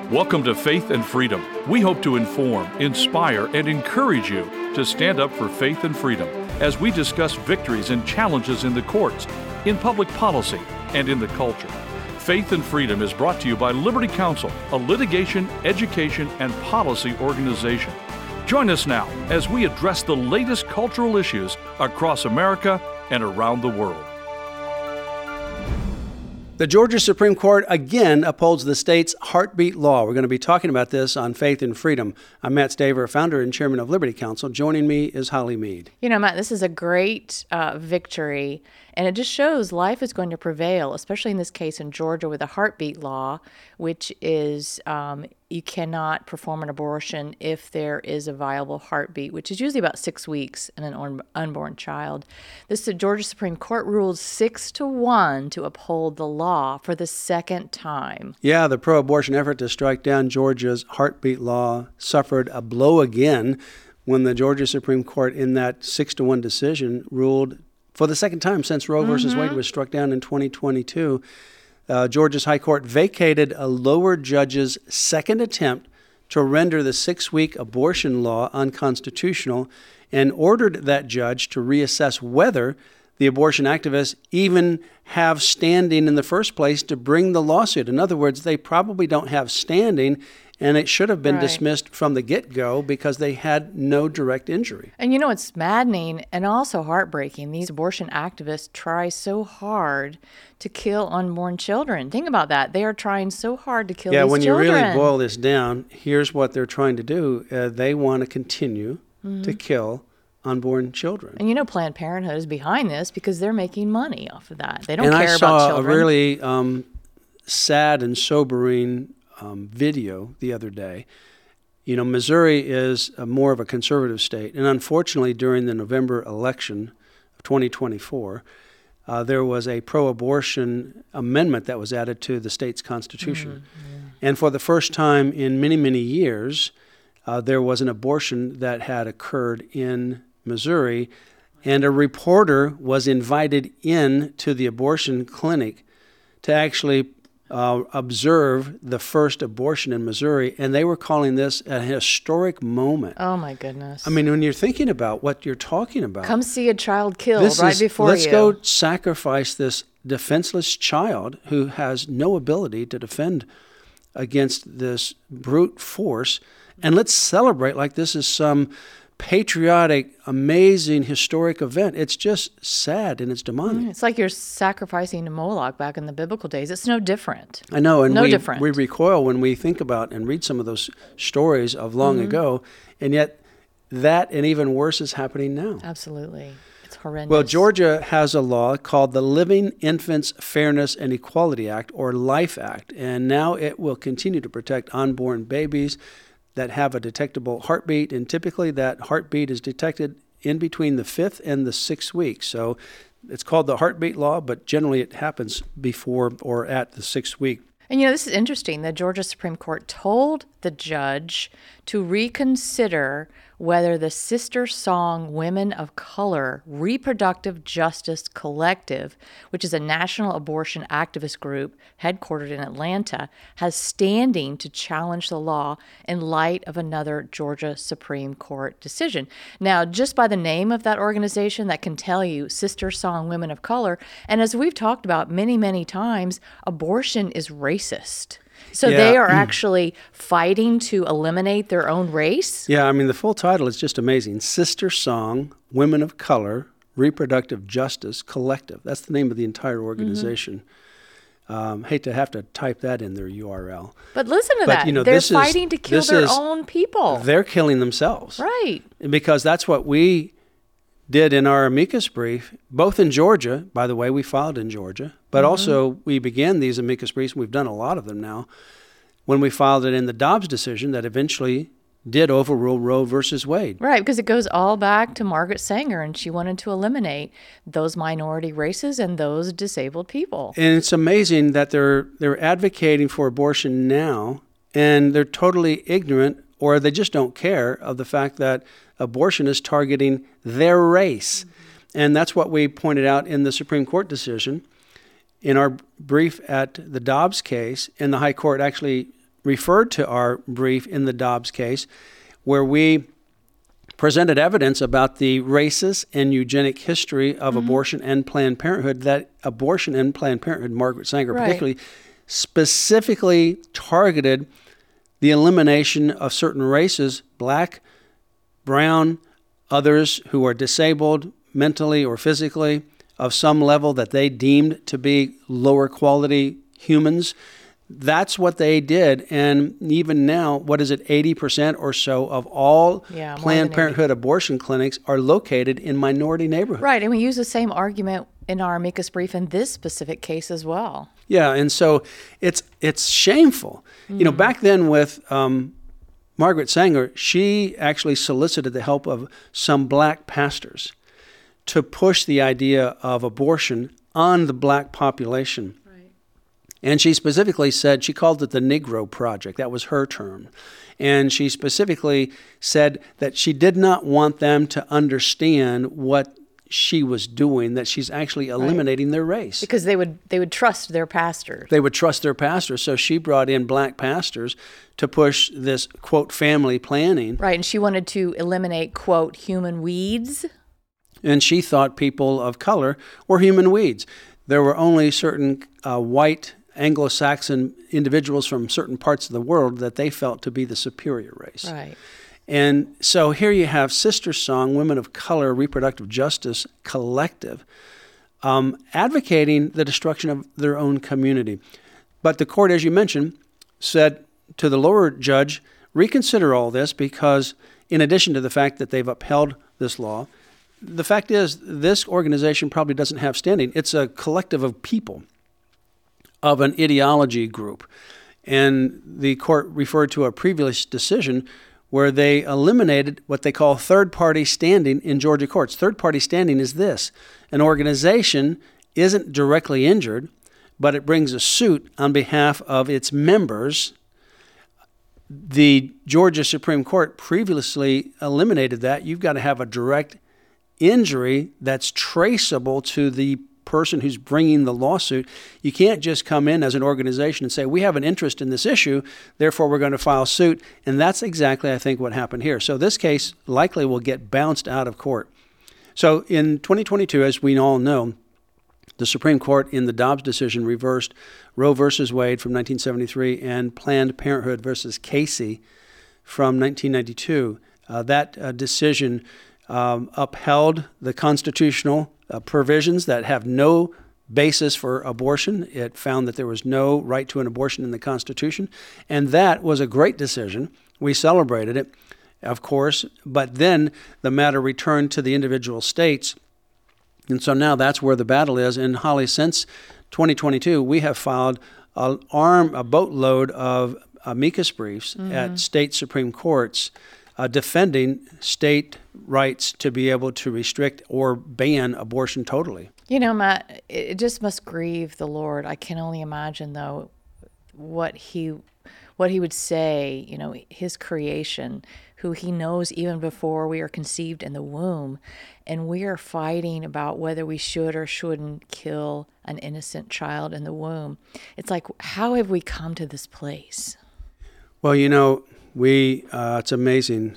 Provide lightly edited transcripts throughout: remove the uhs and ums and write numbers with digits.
Welcome to Faith and Freedom. We hope to inform, inspire, and encourage you to stand up for faith and freedom as we discuss victories and challenges in the courts, in public policy, and in the culture. Faith and Freedom is brought to you by Liberty Counsel, a litigation, education, and policy organization. Join us now as we address the latest cultural issues across America and around the world. The Georgia Supreme Court again upholds the state's heartbeat law. We're going to be talking about this on Faith and Freedom. I'm Matt Staver, founder and chairman of Liberty Counsel. Joining me is Holly Mead. You know, Matt, this is a great victory, and it just shows life is going to prevail, especially in this case in Georgia with a heartbeat law, which is you cannot perform an abortion if there is a viable heartbeat, which is usually about 6 weeks in an unborn child. The Georgia Supreme Court ruled 6-1 to uphold the law for the second time. Yeah, the pro-abortion effort to strike down Georgia's heartbeat law suffered a blow again when the Georgia Supreme Court, in that 6-1 decision, ruled for the second time since Roe v. Wade was struck down in 2022. Georgia's High Court vacated a lower judge's second attempt to render the 6-week abortion law unconstitutional and ordered that judge to reassess whether the abortion activists even have standing in the first place to bring the lawsuit. In other words, they probably don't have standing, and it should have been dismissed from the get-go because they had no direct injury. And you know, it's maddening and also heartbreaking. These abortion activists try so hard to kill unborn children. Think about that. They are trying so hard to kill these children. Yeah, when you really boil this down, here's what they're trying to do. They want to continue to kill unborn children. And you know, Planned Parenthood is behind this because they're making money off of that. They don't care about children. children. And I saw a really sad and sobering video the other day. You know, Missouri is more of a conservative state, and unfortunately during the November election of 2024, there was a pro-abortion amendment that was added to the state's constitution. And for the first time in many, many years, there was an abortion that had occurred in Missouri, and a reporter was invited in to the abortion clinic to actually observe the first abortion in Missouri, and they were calling this a historic moment. Oh, my goodness. I mean, when you're thinking about what you're talking about. Come see a child killed before let's you. Go sacrifice this defenseless child who has no ability to defend against this brute force, and let's celebrate like this is some patriotic, amazing, historic event. It's just sad and it's demonic. It's like you're sacrificing to Moloch back in the biblical days. It's no different. I know, and different. We recoil when we think about and read some of those stories of long ago, and yet that and even worse is happening now. Absolutely. It's horrendous. Well, Georgia has a law called the Living Infants Fairness and Equality Act, or LIFE Act, and now it will continue to protect unborn babies that have a detectable heartbeat, and typically that heartbeat is detected in between the 5th and the 6th week. So it's called the heartbeat law, but generally it happens before or at the 6th week. And you know, this is interesting. The Georgia Supreme Court told the judge to reconsider whether the Sister Song Women of Color Reproductive Justice Collective, which is a national abortion activist group headquartered in Atlanta, has standing to challenge the law in light of another Georgia Supreme Court decision. Now, just by the name of that organization, that can tell you Sister Song Women of Color. And as we've talked about many, many times, abortion is racist. So they are actually fighting to eliminate their own race? Yeah, I mean, the full title is just amazing. Sister Song, Women of Color, Reproductive Justice Collective. That's the name of the entire organization. Hate to have to type that in their URL. But listen to that. You know, they're fighting to kill their own people. They're killing themselves. Right. Because that's what we did in our amicus brief, both in Georgia. By the way, we filed in Georgia, but also we began these amicus briefs, and we've done a lot of them now, when we filed it in the Dobbs decision that eventually did overrule Roe versus Wade. Right, because it goes all back to Margaret Sanger, and she wanted to eliminate those minority races and those disabled people. And it's amazing that they're advocating for abortion now, and they're totally ignorant, or they just don't care of the fact that abortion is targeting their race. And that's what we pointed out in the Supreme Court decision. In our brief at the Dobbs case, and the High Court actually referred to our brief in the Dobbs case, where we presented evidence about the racist and eugenic history of abortion and Planned Parenthood, that abortion and Planned Parenthood, Margaret Sanger particularly, specifically targeted the elimination of certain races, black, brown, others who are disabled mentally or physically of some level that they deemed to be lower quality humans. That's what they did. And even now, what is it, 80% or so of all Planned Parenthood abortion clinics are located in minority neighborhoods. Right, and we use the same argument in our amicus brief in this specific case as well. Yeah, and so it's shameful. You know, back then with Margaret Sanger, she actually solicited the help of some black pastors to push the idea of abortion on the black population. And she specifically said, she called it the Negro Project. That was her term. And she specifically said that she did not want them to understand what she was doing, that she's actually eliminating their race. Because they would trust their pastors. They would trust their pastors. So she brought in black pastors to push this, quote, family planning. Right, and she wanted to eliminate, quote, human weeds. And she thought people of color were human weeds. There were only certain white Anglo-Saxon individuals from certain parts of the world that they felt to be the superior race. Right. And so here you have Sister Song, Women of Color, Reproductive Justice Collective, advocating the destruction of their own community. But the court, as you mentioned, said to the lower judge, reconsider all this, because in addition to the fact that they've upheld this law, the fact is this organization probably doesn't have standing. It's a collective of people, of an ideology group. And the court referred to a previous decision where they eliminated what they call third-party standing in Georgia courts. Third-party standing is this: an organization isn't directly injured, but it brings a suit on behalf of its members. The Georgia Supreme Court previously eliminated that. You've got to have a direct injury that's traceable to the person who's bringing the lawsuit. You can't just come in as an organization and say, we have an interest in this issue, therefore we're going to file suit. And that's exactly, I think, what happened here. So this case likely will get bounced out of court. So in 2022, as we all know, the Supreme Court in the Dobbs decision reversed Roe versus Wade from 1973 and Planned Parenthood versus Casey from 1992. That decision upheld the constitutional provisions that have no basis for abortion. It found that there was no right to an abortion in the Constitution, and that was a great decision. We celebrated it, of course, but then the matter returned to the individual states, and so now that's where the battle is. And Holly, since 2022, we have filed a boatload of amicus briefs at state Supreme Courts defending state rights to be able to restrict or ban abortion totally. You know, Matt, it just must grieve the Lord. I can only imagine, though, what he would say, you know, his creation, who he knows even before we are conceived in the womb, and we are fighting about whether we should or shouldn't kill an innocent child in the womb. It's like, how have we come to this place? Well, you know, it's amazing.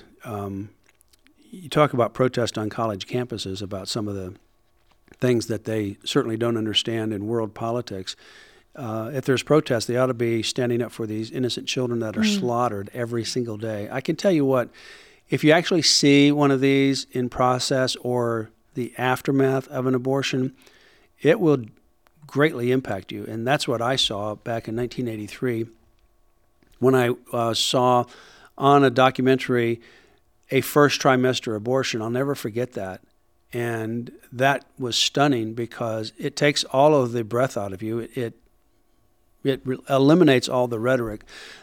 You talk about protest on college campuses about some of the things that they certainly don't understand in world politics. If there's protest, they ought to be standing up for these innocent children that are slaughtered every single day. I can tell you what, if you actually see one of these in process or the aftermath of an abortion, it will greatly impact you. And that's what I saw back in 1983 when I saw on a documentary a first trimester abortion. I'll never forget that. And that was stunning because it takes all of the breath out of you. It eliminates all the rhetoric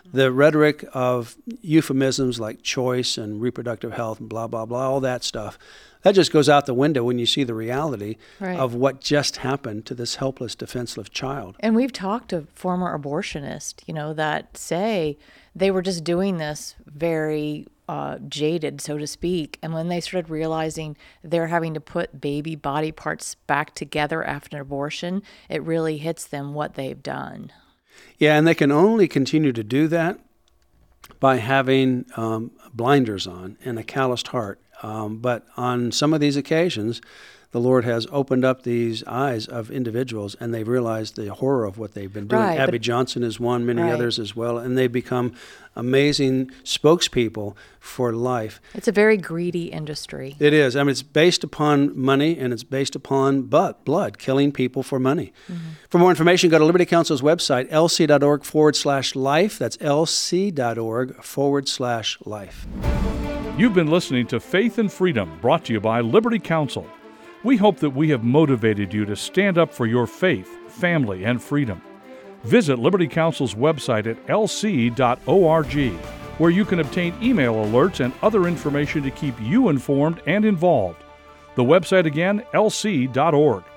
of euphemisms like choice and reproductive health and blah, blah, blah, all that stuff. That just goes out the window when you see the reality of what just happened to this helpless, defenseless child. And we've talked to former abortionists, you know, that say they were just doing this very jaded, so to speak. And when they started realizing they're having to put baby body parts back together after an abortion, it really hits them what they've done. Yeah, and they can only continue to do that by having blinders on and a calloused heart. But on some of these occasions, the Lord has opened up these eyes of individuals, and they've realized the horror of what they've been doing. Right, Abby Johnson is one, many Right. others as well, and they've become amazing spokespeople for life. It's a very greedy industry. It is. I mean, it's based upon money, and it's based upon blood, killing people for money. For more information, go to Liberty Counsel's website, lc.org/life. That's lc.org/life. You've been listening to Faith and Freedom, brought to you by Liberty Counsel. We hope that we have motivated you to stand up for your faith, family, and freedom. Visit Liberty Counsel's website at lc.org, where you can obtain email alerts and other information to keep you informed and involved. The website again, lc.org.